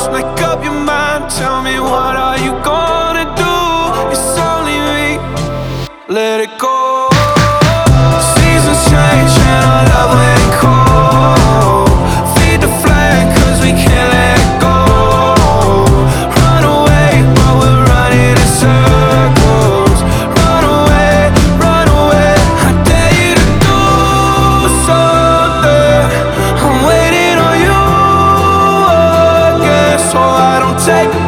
Just make up your mind, tell me what are you gonna do? It's only me, let it go. Seasons change and our love went cold. Feed the flame cause we can't let it go. Run away but we're running in circles. Run away, I dare you to do something. I'm waiting on you again, so I don't take